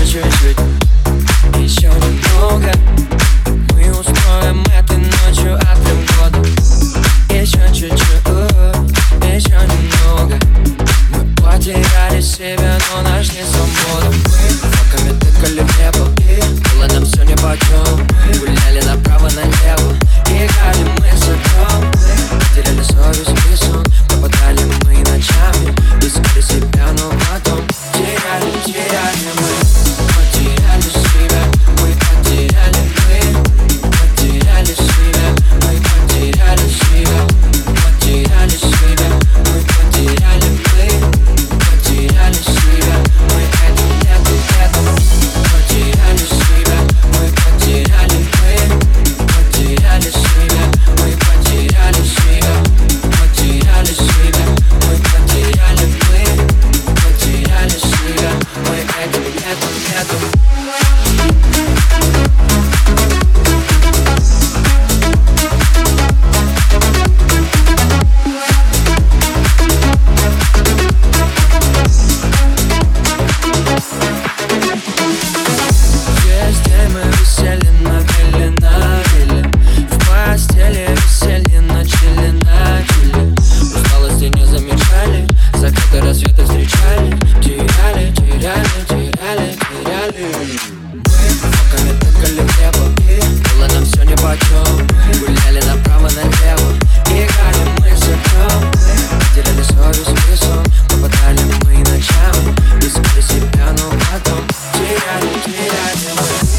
чуть-чуть, еще немного. Мы устроим этой ночью отрыв года. Еще чуть-чуть, еще немного. Мы потеряли себя, но нашли свободу. Мы факами тыкали в небо, было нам все нипочем. Гуляли направо-налево, играли мы с огнем. Потеряли совесть и сон, попадали мы ночами. Искали себя, но потом теряли мы. Потеряли себя, мы потеряли мы. Потеряли себя, мы потеряли себя. Потеряли себя, мы потеряли мы. Потеряли себя, мы этим летом. Потеряли себя, мы потеряли мы. Потеряли себя, мы потеряли себя. Потеряли себя, мы потеряли мы. Потеряли себя, мы этим летом. Весь день мы висели на вилле. В постели висели, начали. Усталости не замечали, закаты рассветы встречали. Теряли. Мы факами тыкали в небо, было нам все нипочем. Гуляли направо-налево, играли мы с огнем. Потеряли совесть и сон, попадали мы ночами. Искали себя, но потом теряли мы.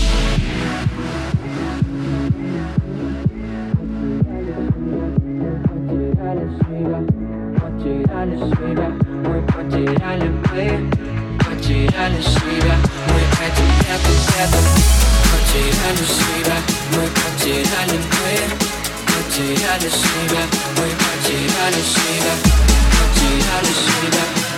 Потеряли себя, мы потеряли мы. Потеряли себя, мы этим летом. Потеряли себя, мы потеряли мы. Потеряли себя, мы потеряли себя. Потеряли себя.